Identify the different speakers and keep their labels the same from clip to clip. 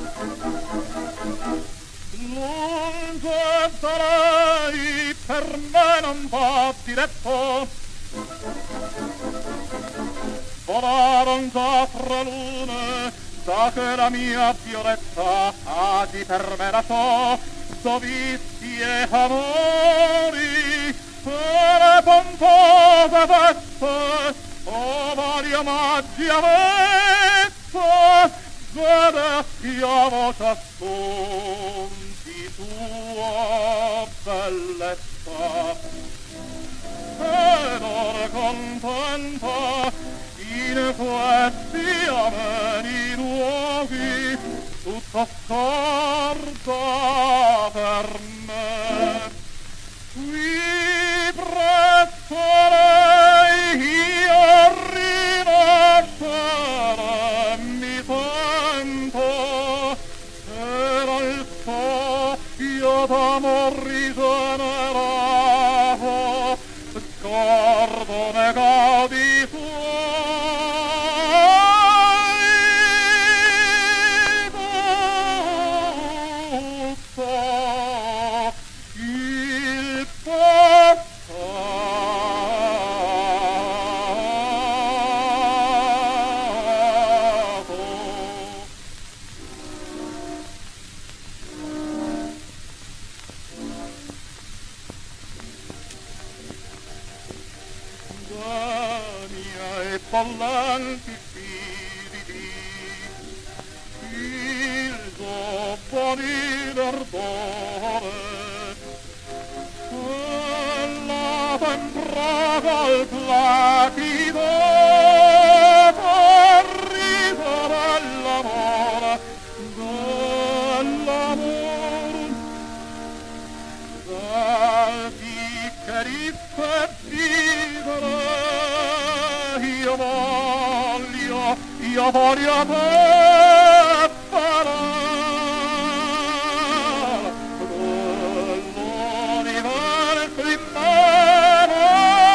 Speaker 1: Lunge da lei per me non va diretto, volaron già fra lune, da che la mia Violetta agi per me lasciò, dovizi e amori, per pompose feste, o vari omaggi avesse, vedestiamo ciascun di sua bellezza. Ed ora contenta in questi ameni luoghi tutto scorda per me. Qui presso lei io rinascere mi sento, era il soffio d'amor rigenerato, scordo negati suoi, tutto il passato. Dania e pollanti spiriti, il zoppo di l'ardore, quella sembrava il placido sorriso dell'amore, dal piccherisse vivere, io voglio te parare dell'universo immane,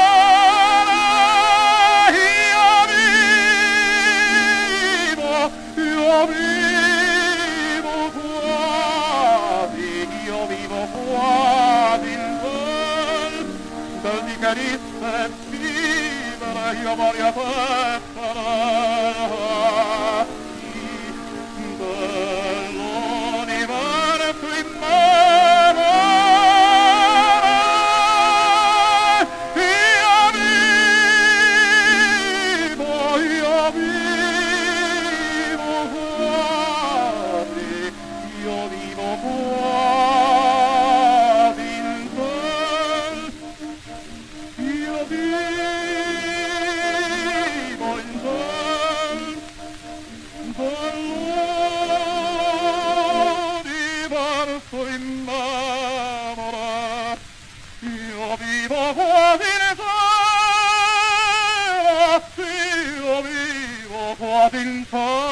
Speaker 1: io vivo quasi in del di carezze vivere, io voglio te dell'universo immane, io vivo quasi, io vivo quasi in te, io vivo in te, dell'universo immemore, io vivo quasi in te, io vivo quasi in te.